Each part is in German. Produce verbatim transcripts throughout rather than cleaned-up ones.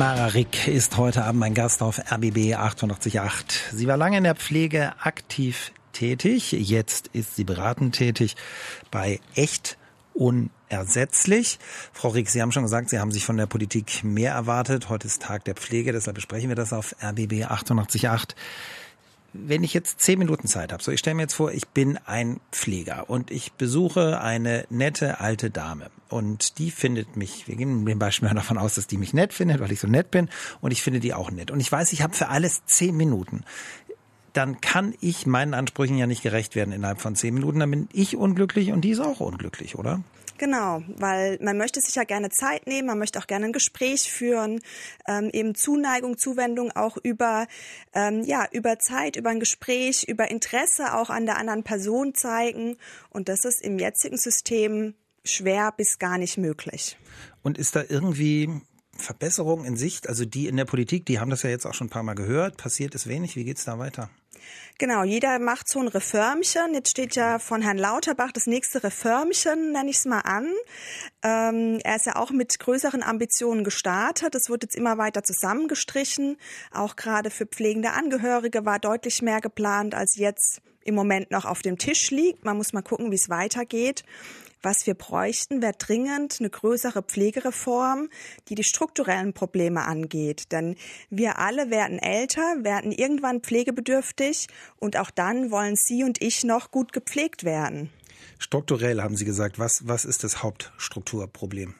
Mara Rick ist heute Abend mein Gast auf R B B achtundachtzig Komma acht. Sie war lange in der Pflege aktiv tätig. Jetzt ist sie beratend tätig bei Echt Unersetzlich. Frau Rick, Sie haben schon gesagt, Sie haben sich von der Politik mehr erwartet. Heute ist Tag der Pflege, deshalb besprechen wir das auf R B B achtundachtzig Komma acht. Wenn ich jetzt zehn Minuten Zeit habe, so ich stelle mir jetzt vor, ich bin ein Pfleger und ich besuche eine nette alte Dame und die findet mich, wir gehen mit dem Beispiel davon aus, dass die mich nett findet, weil ich so nett bin und ich finde die auch nett und ich weiß, ich habe für alles zehn Minuten. Dann kann ich meinen Ansprüchen ja nicht gerecht werden innerhalb von zehn Minuten, dann bin ich unglücklich und die ist auch unglücklich, oder? Genau, weil man möchte sich ja gerne Zeit nehmen, man möchte auch gerne ein Gespräch führen, ähm, eben Zuneigung, Zuwendung auch über, ähm, ja, über Zeit, über ein Gespräch, über Interesse auch an der anderen Person zeigen. Und das ist im jetzigen System schwer bis gar nicht möglich. Und ist da irgendwie Verbesserung in Sicht? Also die in der Politik, die haben das ja jetzt auch schon ein paar Mal gehört. Passiert ist wenig. Wie geht's da weiter? Genau, jeder macht so ein Reformchen. Jetzt steht ja von Herrn Lauterbach das nächste Reformchen, nenne ich es mal an. Ähm, er ist ja auch mit größeren Ambitionen gestartet. Das wird jetzt immer weiter zusammengestrichen. Auch gerade für pflegende Angehörige war deutlich mehr geplant, als jetzt im Moment noch auf dem Tisch liegt. Man muss mal gucken, wie es weitergeht. Was wir bräuchten, wäre dringend eine größere Pflegereform, die die strukturellen Probleme angeht. Denn wir alle werden älter, werden irgendwann pflegebedürftig und auch dann wollen Sie und ich noch gut gepflegt werden. Strukturell haben Sie gesagt. Was, was ist das Hauptstrukturproblem?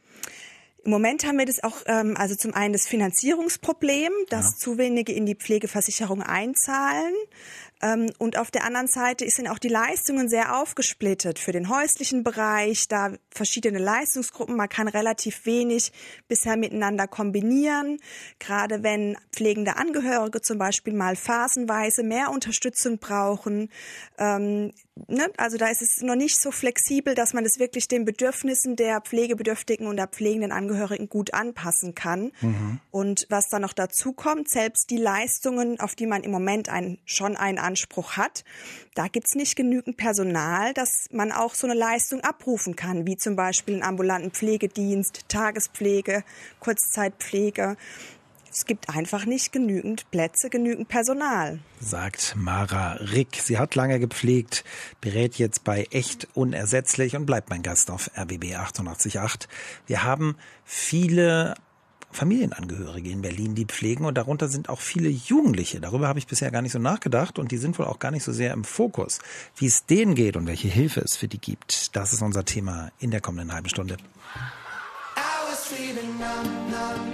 Im Moment haben wir das auch, ähm, also zum einen das Finanzierungsproblem, dass ja. zu wenige in die Pflegeversicherung einzahlen. Ähm, und auf der anderen Seite sind auch die Leistungen sehr aufgesplittet für den häuslichen Bereich, da verschiedene Leistungsgruppen. Man kann relativ wenig bisher miteinander kombinieren. Gerade wenn pflegende Angehörige zum Beispiel mal phasenweise mehr Unterstützung brauchen. Ähm, ne? Also da ist es noch nicht so flexibel, dass man das wirklich den Bedürfnissen der Pflegebedürftigen und der pflegenden Angehörigen gut anpassen kann. Mhm. Und was dann noch dazu kommt, selbst die Leistungen, auf die man im Moment ein, schon einen Anspruch hat, da gibt's nicht genügend Personal, dass man auch so eine Leistung abrufen kann, wie zum Beispiel einen ambulanten Pflegedienst, Tagespflege, Kurzzeitpflege. Es gibt einfach nicht genügend Plätze, genügend Personal. Sagt Mara Rick. Sie hat lange gepflegt, berät jetzt bei Echt Unersetzlich und bleibt mein Gast auf R B B achtundachtzig Komma acht. Wir haben viele Familienangehörige in Berlin, die pflegen und darunter sind auch viele Jugendliche. Darüber habe ich bisher gar nicht so nachgedacht und die sind wohl auch gar nicht so sehr im Fokus. Wie es denen geht und welche Hilfe es für die gibt, das ist unser Thema in der kommenden halben Stunde. I was feeling numb, numb.